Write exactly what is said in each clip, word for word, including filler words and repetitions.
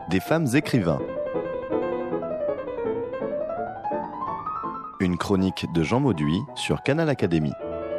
des femmes écrivains. Une chronique de Jean Mauduit sur Canal Académie.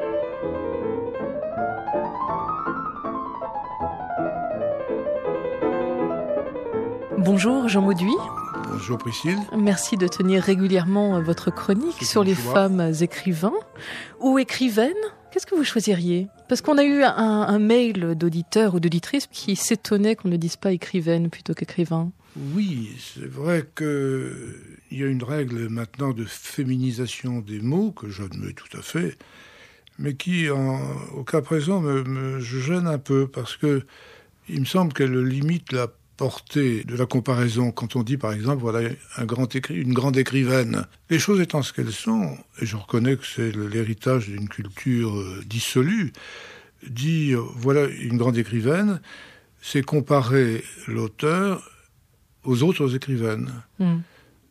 Bonjour Jean Mauduit. Bonjour Priscille. Merci de tenir régulièrement votre chronique C'est sur les choix. femmes écrivains ou écrivaines. Qu'est-ce que vous choisiriez ? Parce qu'on a eu un, un mail d'auditeurs ou d'auditrices qui s'étonnaient qu'on ne dise pas écrivaine plutôt qu'écrivain. Oui, c'est vrai qu'il y a une règle maintenant de féminisation des mots que j'admets tout à fait, mais qui, en, au cas présent, me, me gêne un peu parce que il me semble qu'elle limite la portée de la comparaison. Quand on dit, par exemple, voilà un grand écri- une grande écrivaine. Les choses étant ce qu'elles sont, et je reconnais que c'est l'héritage d'une culture euh, dissolue, dire, voilà une grande écrivaine, c'est comparer l'auteur aux autres écrivaines. Mm.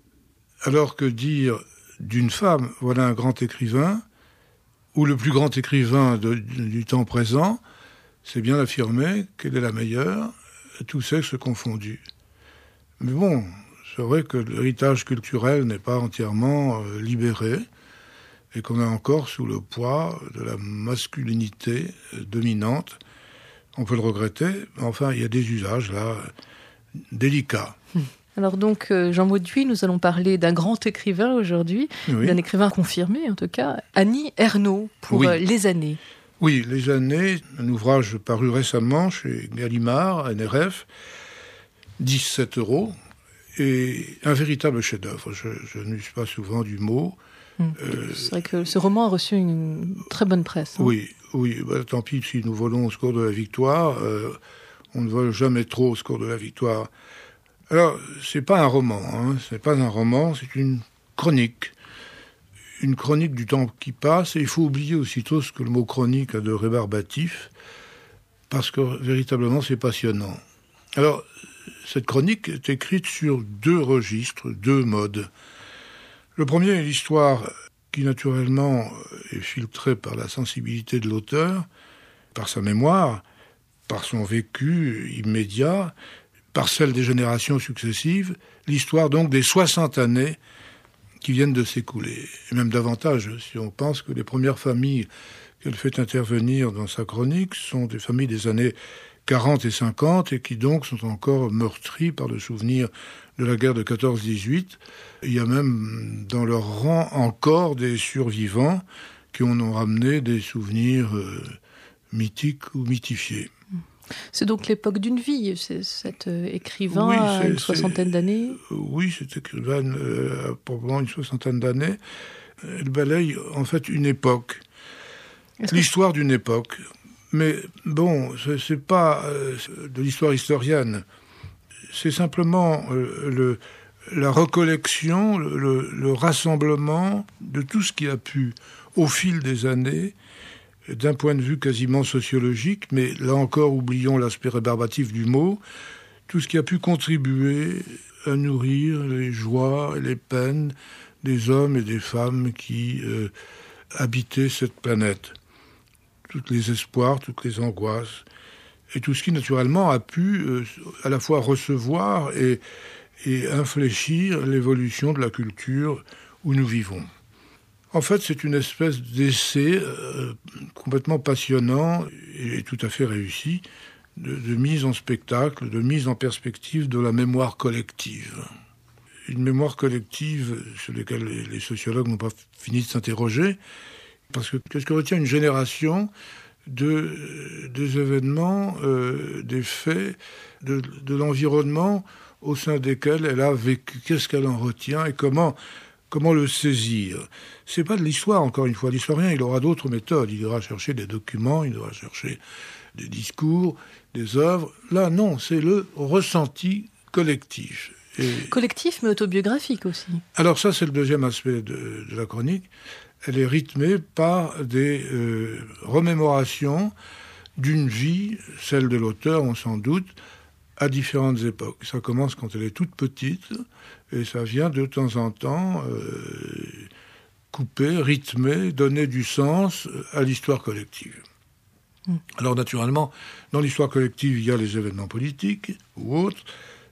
Alors que dire d'une femme, voilà un grand écrivain, ou le plus grand écrivain de, du temps présent, c'est bien affirmer qu'elle est la meilleure, tous sexes confondus. Mais bon, c'est vrai que l'héritage culturel n'est pas entièrement euh, libéré et qu'on est encore sous le poids de la masculinité euh, dominante. On peut le regretter, mais enfin, il y a des usages là délicats. Alors donc, euh, Jean Mauduit, nous allons parler d'un grand écrivain aujourd'hui, oui. d'un écrivain confirmé en tout cas, Annie Ernaux, pour oui. euh, Les Années. Oui, Les Années, un ouvrage paru récemment chez Gallimard, N R F, dix-sept euros, et un véritable chef-d'œuvre. Je, je n'use pas souvent du mot. Hum. Euh, C'est vrai que ce roman a reçu une très bonne presse. Hein. Oui, oui. Bah, tant pis si nous volons au secours de la victoire. Euh, on ne vole jamais trop au secours de la victoire. Alors, c'est pas un roman. Hein, c'est pas un roman, c'est une chronique. Une chronique du temps qui passe, et il faut oublier aussitôt ce que le mot chronique a de rébarbatif, parce que véritablement c'est passionnant. Alors, cette chronique est écrite sur deux registres, deux modes. Le premier est l'histoire qui naturellement est filtrée par la sensibilité de l'auteur, par sa mémoire, par son vécu immédiat, par celle des générations successives, l'histoire donc des soixante années qui viennent de s'écouler, et même davantage, si on pense que les premières familles qu'elle fait intervenir dans sa chronique sont des familles des années quarante et cinquante, et qui donc sont encore meurtries par le souvenir de la guerre de quatorze dix-huit. Il y a même dans leur rang encore des survivants qui en ont ramené des souvenirs euh, mythiques ou mythifiés. C'est donc l'époque d'une vie, c'est cet euh, écrivain oui, à une soixantaine d'années. Oui, cet écrivain euh, a probablement une soixantaine d'années. Elle balaye en fait une époque, Est-ce l'histoire que... d'une époque. Mais bon, c'est, c'est pas euh, de l'histoire historienne, c'est simplement euh, le, la recollection, le, le rassemblement de tout ce qui a pu, au fil des années, d'un point de vue quasiment sociologique, mais là encore, oublions l'aspect rébarbatif du mot, tout ce qui a pu contribuer à nourrir les joies et les peines des hommes et des femmes qui euh, habitaient cette planète. Tous les espoirs, toutes les angoisses, et tout ce qui, naturellement, a pu euh, à la fois recevoir et, et infléchir l'évolution de la culture où nous vivons. En fait, c'est une espèce d'essai euh, complètement passionnant et tout à fait réussi de, de mise en spectacle, de mise en perspective de la mémoire collective. Une mémoire collective sur laquelle les, les sociologues n'ont pas fini de s'interroger, parce que qu'est-ce que retient une génération de, des événements, euh, des faits, de, de l'environnement au sein desquels elle a vécu, qu'est-ce qu'elle en retient et comment... Comment le saisir ? C'est pas de l'histoire, encore une fois. L'historien, il aura d'autres méthodes. Il ira chercher des documents, il ira chercher des discours, des œuvres. Là, non, c'est le ressenti collectif. Et... Collectif, mais autobiographique aussi. Alors ça, c'est le deuxième aspect de, de la chronique. Elle est rythmée par des euh, remémorations d'une vie, celle de l'auteur, on s'en doute, à différentes époques. Ça commence quand elle est toute petite, et ça vient de temps en temps euh, couper, rythmer, donner du sens à l'histoire collective. Mmh. Alors naturellement, dans l'histoire collective, il y a les événements politiques ou autres,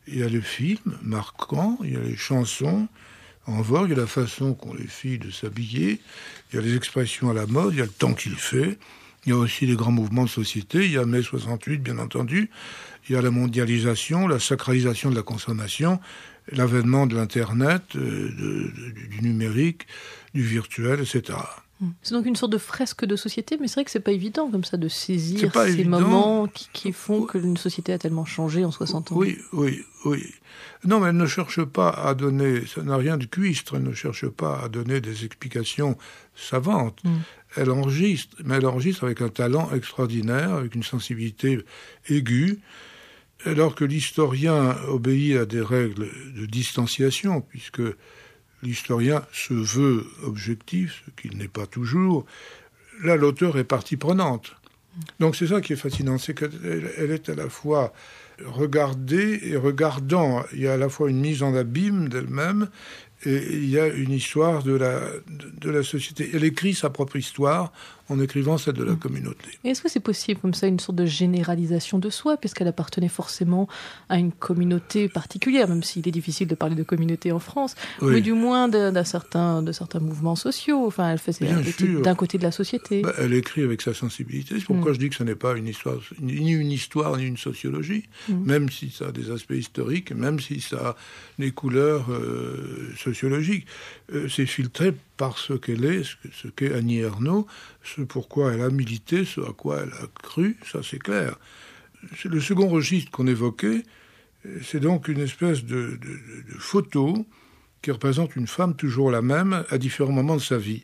Il y a les films marquants, il y a les chansons en vogue, il y a la façon qu'ont les filles de s'habiller, il y a les expressions à la mode, il y a le temps qu'il fait, il y a aussi les grands mouvements de société, il y a mai soixante-huit, bien entendu, il y a la mondialisation, la sacralisation de la consommation, l'avènement de l'Internet, de, de, du numérique, du virtuel, et cetera. C'est donc une sorte de fresque de société, mais c'est vrai que c'est pas évident comme ça de saisir ces évident. moments qui, qui font que une société a tellement changé en soixante ans. Oui, oui, oui. Non, mais elle ne cherche pas à donner, ça n'a rien de cuistre, elle ne cherche pas à donner des explications savantes. Mm. Elle enregistre, mais elle enregistre avec un talent extraordinaire, avec une sensibilité aiguë, alors que l'historien obéit à des règles de distanciation, puisque l'historien se veut objectif, ce qu'il n'est pas toujours. Là, l'auteur est partie prenante. Donc c'est ça qui est fascinant, c'est qu'elle elle est à la fois regardée et regardant. Il y a à la fois une mise en abîme d'elle-même et il y a une histoire de la, de la société. Elle écrit sa propre histoire en écrivant celle de la communauté. Et est-ce que c'est possible comme ça une sorte de généralisation de soi, puisqu'elle appartenait forcément à une communauté particulière, même s'il est difficile de parler de communauté en France, oui. mais du moins d'un, d'un certain, de certains mouvements sociaux. Enfin, elle faisait d'un côté de la société. Bah, elle écrit avec sa sensibilité. C'est pourquoi mm. je dis que ce n'est pas une histoire, ni une histoire, ni une sociologie, mm. même si ça a des aspects historiques, même si ça a des couleurs euh, sociologiques. Euh, c'est filtré par ce qu'elle est, ce, ce qu'est Annie Ernaux, ce pourquoi elle a milité, ce à quoi elle a cru, ça c'est clair. C'est le second registre qu'on évoquait, c'est donc une espèce de, de, de photo qui représente une femme toujours la même à différents moments de sa vie.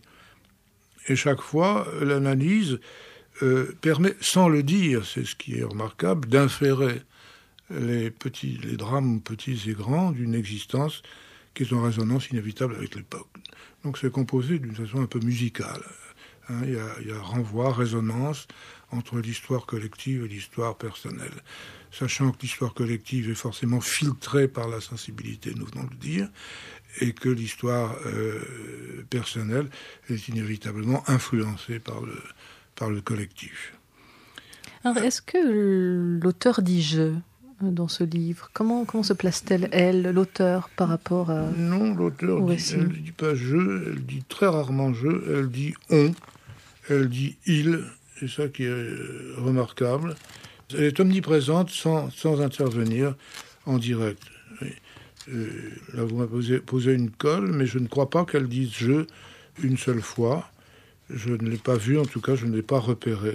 Et chaque fois, l'analyse euh, permet, sans le dire, c'est ce qui est remarquable, d'inférer les, petits, les drames petits et grands d'une existence qui est en résonance inévitable avec l'époque. Donc c'est composé d'une façon un peu musicale. Hein, il y a, il y a renvoi, résonance entre l'histoire collective et l'histoire personnelle. Sachant que l'histoire collective est forcément filtrée par la sensibilité, nous venons de le dire, et que l'histoire euh, personnelle est inévitablement influencée par le, par le collectif. Alors, est-ce que l'auteur dit « je » dans ce livre? Comment, comment se place-t-elle, elle, l'auteur, par rapport à... Non, l'auteur, dit, elle ne dit pas « je », elle dit très rarement « je », elle dit « on », elle dit « il », c'est ça qui est remarquable. Elle est omniprésente sans, sans intervenir en direct. Euh, là, vous m'avez posé, posé une colle, mais je ne crois pas qu'elle dise « je » une seule fois. Je ne l'ai pas vue, en tout cas, je ne l'ai pas repérée.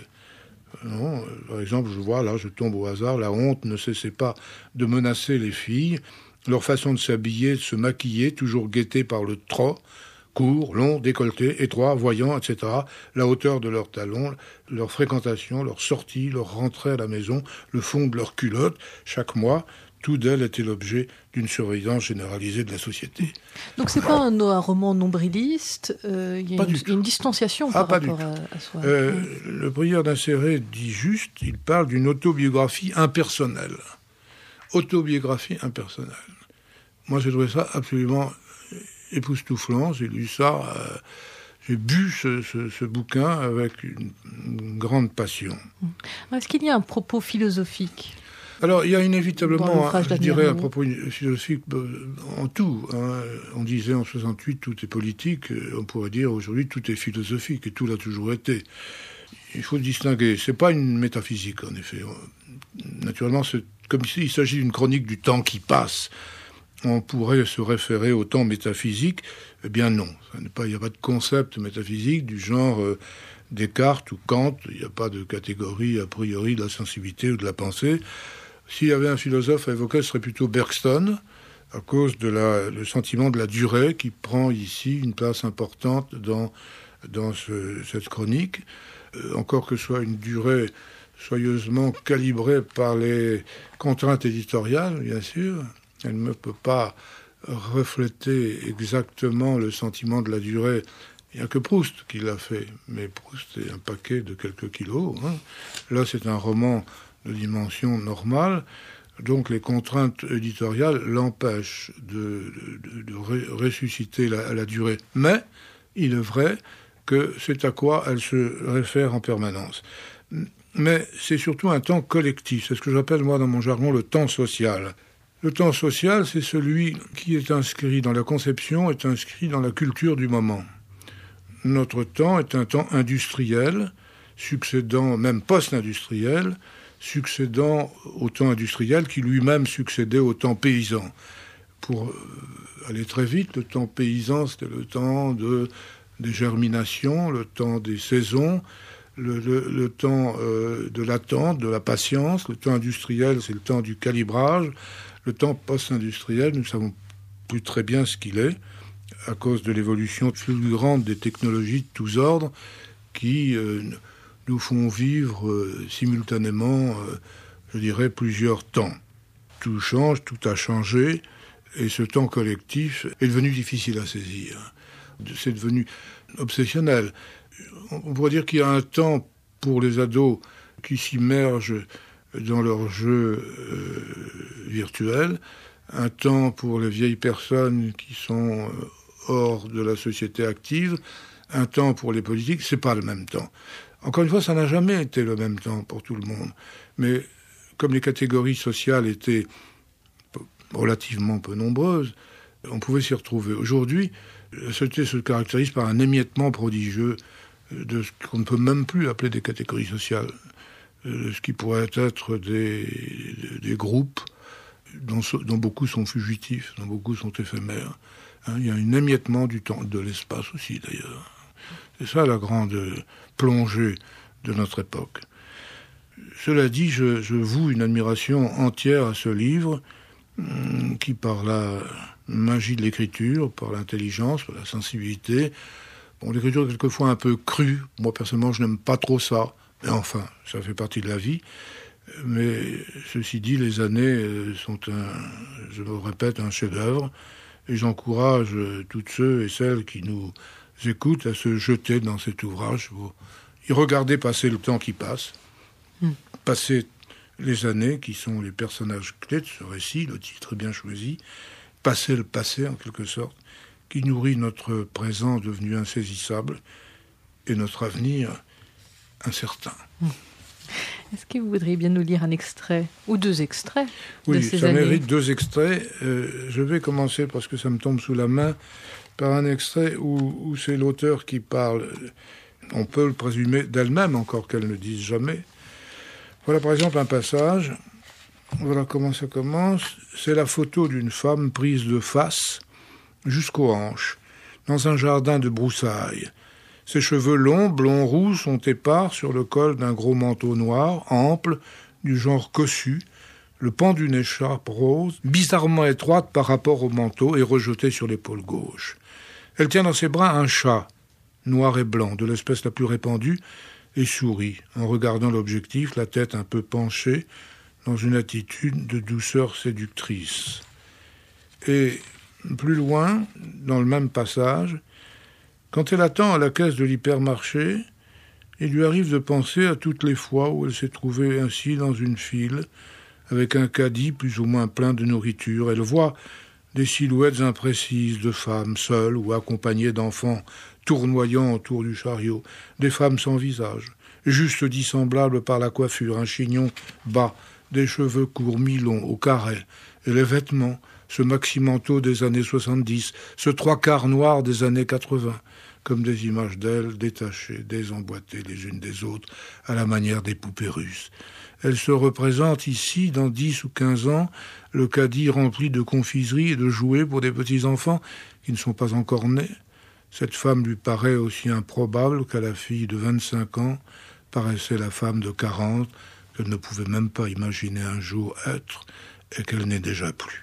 Non, par exemple, je vois, là, je tombe au hasard, la honte ne cessait pas de menacer les filles. Leur façon de s'habiller, de se maquiller, toujours guettée par le trot, court, long, décolleté, étroit, voyant, et cetera. La hauteur de leurs talons, leur fréquentation, leur sortie, leur rentrée à la maison, le fond de leur culotte, chaque mois, tout d'elle était l'objet d'une surveillance généralisée de la société. Donc c'est pas un, un roman nombriliste, euh, il y a une, une distanciation par ah, rapport à, à soi. Euh, oui. Le prieur d'Inséré dit juste, il parle d'une autobiographie impersonnelle. Autobiographie impersonnelle. Moi j'ai trouvé ça absolument époustouflant, j'ai lu ça, euh, j'ai bu ce, ce, ce bouquin avec une, une grande passion. Est-ce qu'il y a un propos philosophique ? Alors, il y a inévitablement, je dirais, un propos philosophique en tout. Hein. On disait en soixante-huit, tout est politique. On pourrait dire aujourd'hui, tout est philosophique, et tout l'a toujours été. Il faut distinguer. C'est pas une métaphysique, en effet. Naturellement, c'est comme s'il s'agit d'une chronique du temps qui passe. On pourrait se référer au temps métaphysique. Eh bien, non. Ça n'est pas, il n'y a pas de concept métaphysique du genre euh, Descartes ou Kant. Il n'y a pas de catégorie a priori de la sensibilité ou de la pensée. S'il y avait un philosophe à évoquer, ce serait plutôt Bergson, à cause de la, le sentiment de la durée qui prend ici une place importante dans, dans ce, cette chronique. Euh, encore que ce soit une durée soigneusement calibrée par les contraintes éditoriales, bien sûr. Elle ne peut pas refléter exactement le sentiment de la durée. Il n'y a que Proust qui l'a fait, mais Proust est un paquet de quelques kilos. Hein. Là, c'est un roman de dimension normale, donc les contraintes éditoriales l'empêchent de, de, de ré, ressusciter la, la durée. Mais il est vrai que c'est à quoi elle se réfère en permanence. Mais c'est surtout un temps collectif, c'est ce que j'appelle moi dans mon jargon le temps social. Le temps social, c'est celui qui est inscrit dans la conception, est inscrit dans la culture du moment. Notre temps est un temps industriel, succédant, même post-industriel, succédant au temps industriel qui lui-même succédait au temps paysan. Pour aller très vite, le temps paysan, c'était le temps de, des germinations, le temps des saisons, le, le, le temps euh, de l'attente, de la patience. Le temps industriel, c'est le temps du calibrage. Le temps post-industriel, nous ne savons plus très bien ce qu'il est, à cause de l'évolution fulgurante des technologies de tous ordres qui euh, nous font vivre euh, simultanément, euh, je dirais, plusieurs temps. Tout change, tout a changé, et ce temps collectif est devenu difficile à saisir. C'est devenu obsessionnel. On pourrait dire qu'il y a un temps pour les ados qui s'immergent dans leurs jeux euh, virtuels, un temps pour les vieilles personnes qui sont euh, hors de la société active, un temps pour les politiques, c'est pas le même temps. Encore une fois, ça n'a jamais été le même temps pour tout le monde. Mais comme les catégories sociales étaient relativement peu nombreuses, on pouvait s'y retrouver. Aujourd'hui, la société se caractérise par un émiettement prodigieux de ce qu'on ne peut même plus appeler des catégories sociales, de ce qui pourrait être des, des groupes dont, dont beaucoup sont fugitifs, dont beaucoup sont éphémères. Hein, il y a un émiettement du temps, de l'espace aussi d'ailleurs. C'est ça la grande plongée de notre époque. Cela dit, je, je voue une admiration entière à ce livre qui, par la magie de l'écriture, par l'intelligence, par la sensibilité, bon, l'écriture est quelquefois un peu crue. Moi, personnellement, je n'aime pas trop ça. Mais enfin, ça fait partie de la vie. Mais ceci dit, les années sont, un, je me répète, un chef-d'œuvre. Et j'encourage toutes ceux et celles qui nous écoutent à se jeter dans cet ouvrage pour y regarder passer le temps qui passe, mm. passer les années qui sont les personnages clés de ce récit, le titre est bien choisi, passer le passé en quelque sorte, qui nourrit notre présent devenu insaisissable et notre avenir incertain. Mm. Est-ce que vous voudriez bien nous lire un extrait, ou deux extraits oui, de ces ça années? Mérite deux extraits. Euh, je vais commencer, parce que ça me tombe sous la main, par un extrait où, où c'est l'auteur qui parle. On peut le présumer d'elle-même, encore qu'elle ne dise jamais. Voilà par exemple un passage. Voilà comment ça commence. C'est la photo d'une femme prise de face jusqu'aux hanches, dans un jardin de broussailles. Ses cheveux longs, blond-roux, sont épars sur le col d'un gros manteau noir, ample, du genre cossu, le pan d'une écharpe rose, bizarrement étroite par rapport au manteau et rejetée sur l'épaule gauche. Elle tient dans ses bras un chat, noir et blanc, de l'espèce la plus répandue, et sourit, en regardant l'objectif, la tête un peu penchée, dans une attitude de douceur séductrice. Et plus loin, dans le même passage, quand elle attend à la caisse de l'hypermarché, il lui arrive de penser à toutes les fois où elle s'est trouvée ainsi dans une file, avec un caddie plus ou moins plein de nourriture. Elle voit des silhouettes imprécises de femmes seules ou accompagnées d'enfants tournoyant autour du chariot, des femmes sans visage, juste dissemblables par la coiffure, un chignon bas, des cheveux courts mi-longs au carré, et les vêtements, ce maxi-manteau des années soixante-dix, ce trois-quarts noir des années quatre-vingts, comme des images d'elles détachées, désemboîtées les unes des autres, à la manière des poupées russes. Elle se représente ici, dans dix ou quinze ans, le caddie rempli de confiseries et de jouets pour des petits-enfants qui ne sont pas encore nés. Cette femme lui paraît aussi improbable qu'à la fille de vingt-cinq ans paraissait la femme de quarante, qu'elle ne pouvait même pas imaginer un jour être, et qu'elle n'est déjà plus.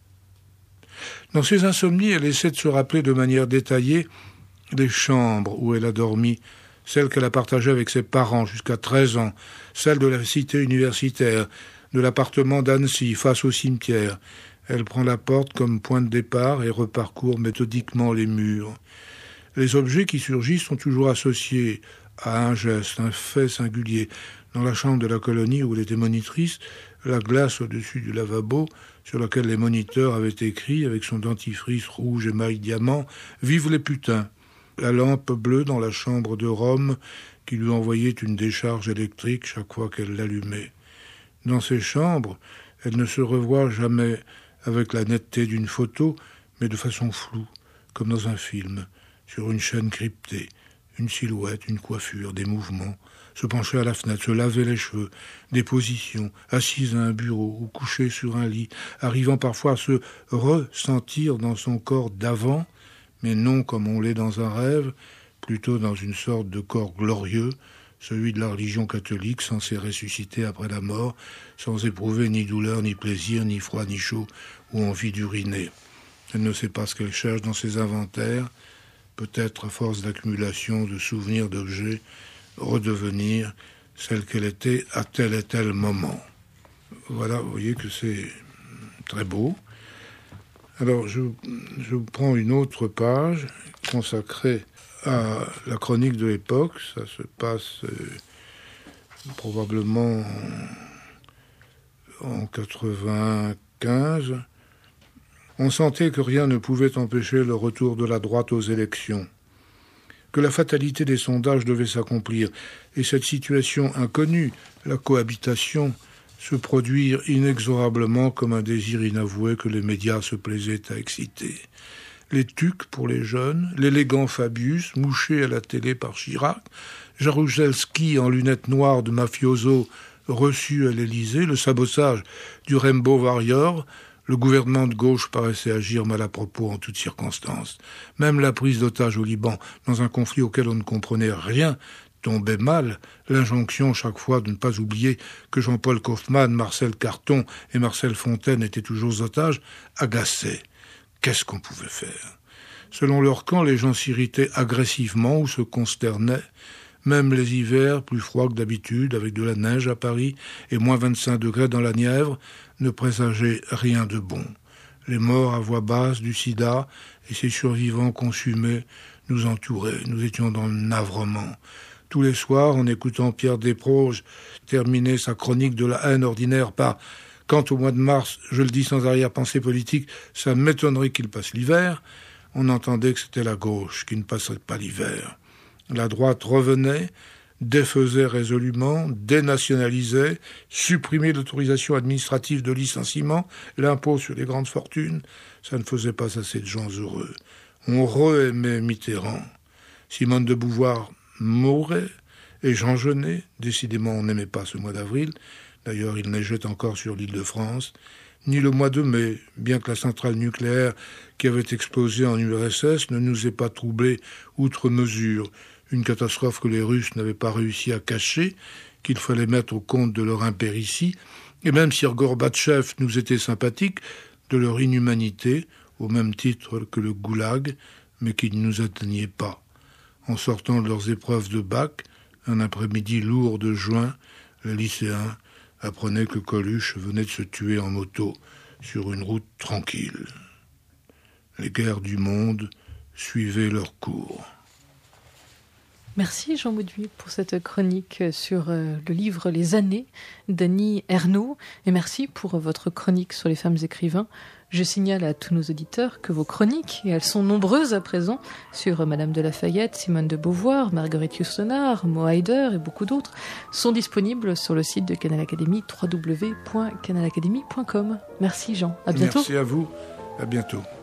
Dans ses insomnies, elle essaie de se rappeler de manière détaillée les chambres où elle a dormi, celles qu'elle a partagées avec ses parents jusqu'à treize ans, celle de la cité universitaire, de l'appartement d'Annecy face au cimetière. Elle prend la porte comme point de départ et reparcourt méthodiquement les murs. Les objets qui surgissent sont toujours associés à un geste, un fait singulier. Dans la chambre de la colonie où elle était monitrice, la glace au-dessus du lavabo, sur laquelle les moniteurs avaient écrit, avec son dentifrice rouge émail diamant, « Vive les putains !» La lampe bleue dans la chambre de Rome, qui lui envoyait une décharge électrique chaque fois qu'elle l'allumait. Dans ces chambres, elle ne se revoit jamais avec la netteté d'une photo, mais de façon floue, comme dans un film, sur une chaîne cryptée, une silhouette, une coiffure, des mouvements, se pencher à la fenêtre, se laver les cheveux, des positions, assise à un bureau ou couchée sur un lit, arrivant parfois à se ressentir dans son corps d'avant, mais non comme on l'est dans un rêve, plutôt dans une sorte de corps glorieux, celui de la religion catholique, censé ressusciter après la mort, sans éprouver ni douleur, ni plaisir, ni froid, ni chaud, ou envie d'uriner. Elle ne sait pas ce qu'elle cherche dans ses inventaires, peut-être à force d'accumulation de souvenirs d'objets, redevenir celle qu'elle était à tel et tel moment. Voilà, vous voyez que c'est très beau. Alors, je, je prends une autre page consacrée à la chronique de l'époque. Ça se passe euh, probablement en, en quatre-vingt-quinze. On sentait que rien ne pouvait empêcher le retour de la droite aux élections, que la fatalité des sondages devait s'accomplir, et cette situation inconnue, la cohabitation, se produire inexorablement comme un désir inavoué que les médias se plaisaient à exciter. Les tucs pour les jeunes, l'élégant Fabius, mouché à la télé par Chirac, Jaruzelski en lunettes noires de mafioso reçu à l'Élysée, le sabotage du Rainbow Warrior. Le gouvernement de gauche paraissait agir mal à propos en toutes circonstances. Même la prise d'otage au Liban, dans un conflit auquel on ne comprenait rien, tombait mal. L'injonction chaque fois de ne pas oublier que Jean-Paul Kaufmann, Marcel Carton et Marcel Fontaine étaient toujours otages, agaçait. Qu'est-ce qu'on pouvait faire ? Selon leur camp, les gens s'irritaient agressivement ou se consternaient. Même les hivers, plus froids que d'habitude, avec de la neige à Paris et moins vingt-cinq degrés dans la Nièvre, ne présageaient rien de bon. Les morts à voix basse du sida et ses survivants consumés nous entouraient. Nous étions dans le navrement. Tous les soirs, en écoutant Pierre Desproges terminer sa chronique de la haine ordinaire par « Quant au mois de mars, je le dis sans arrière-pensée politique, ça m'étonnerait qu'il passe l'hiver », on entendait que c'était la gauche qui ne passerait pas l'hiver. La droite revenait, défaisait résolument, dénationalisait, supprimait l'autorisation administrative de licenciement, l'impôt sur les grandes fortunes. Ça ne faisait pas assez de gens heureux. On re-aimait Mitterrand. Simone de Beauvoir mourait et Jean Genet. Décidément, on n'aimait pas ce mois d'avril. D'ailleurs, il neigeait encore sur l'île de France. Ni le mois de mai, bien que la centrale nucléaire qui avait explosé en U R S S ne nous ait pas troublés outre mesure. Une catastrophe que les Russes n'avaient pas réussi à cacher, qu'il fallait mettre au compte de leur impéritie, et même si Gorbatchev nous était sympathique, de leur inhumanité, au même titre que le goulag, mais qui ne nous atteignait pas. En sortant de leurs épreuves de bac, un après-midi lourd de juin, les lycéens apprenaient que Coluche venait de se tuer en moto sur une route tranquille. Les guerres du monde suivaient leur cours. Merci Jean Mauduit pour cette chronique sur le livre Les années d'Annie Ernaux, et merci pour votre chronique sur les femmes écrivains. Je signale à tous nos auditeurs que vos chroniques, et elles sont nombreuses à présent, sur Madame de La Fayette, Simone de Beauvoir, Marguerite Yourcenar, Mo Hayder et beaucoup d'autres, sont disponibles sur le site de Canal Académie, w w w point canal académie point com. Merci Jean, à bientôt. Merci à vous, à bientôt.